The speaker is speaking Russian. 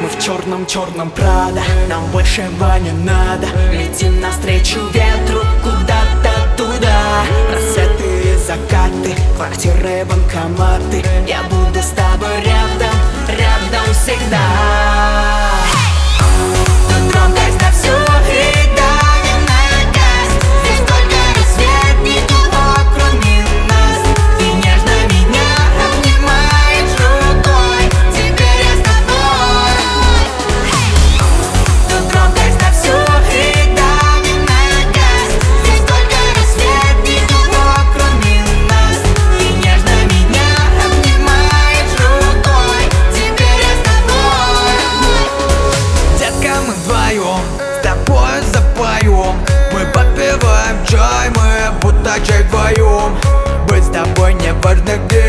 Мы в черном Прада, нам большего не надо. Летим навстречу ветру куда-то туда. Рассветы и закаты, квартиры, банкоматы. Я буду с тобой рядом, рядом всегда. Тут громкость на всю и давим на газ. Здесь только рассветников кроме нас. Ты нежно меня обнимаешь рукой, теперь я с тобой. Тут громкость на всю и давим на газ. Здесь только рассветников кроме нас. Ты нежно меня обнимаешь рукой, теперь я с тобой. Детка, мы вдвоем с тобой запоем. Мы попиваем чай, мы будто чай вдвоем. Быть с тобой не важно где.